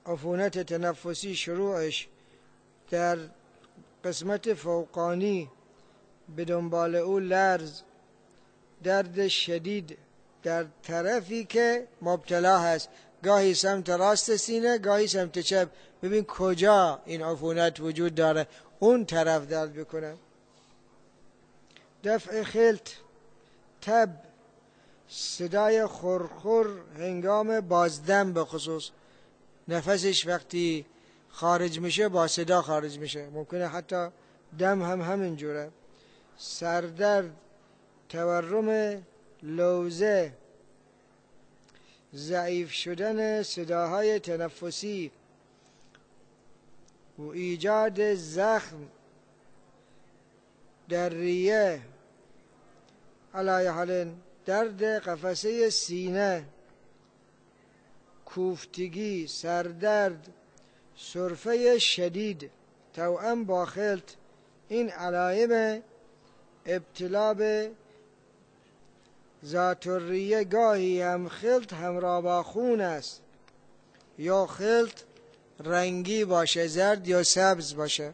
عفونت تنفسی شروعش در قسمت فوقانی، به دنبال او لرز، درد شدید در طرفی که مبتلا هست، گاهی سمت راست سینه، گاهی سمت چپ. ببین کجا این عفونت وجود داره، اون طرف درد بکنه. دفع خلط، تب، صدای خورخور هنگام بازدم، به خصوص نفسش وقتی خارج میشه با صدا خارج میشه، ممکنه حتی دم هم همینجوره. سردرد، تورم لوزه، ضعیف شدن صداهای تنفسی و ایجاد زخم در ریه، علای حال درد قفسه سینه، کوفتگی، سردرد، سرفه شدید توأم با خلط. این علائم ابتلا به ذات‌الریه. گاهی هم خلط همراه با خون است، یا خلط رنگی باشه، زرد یا سبز باشه.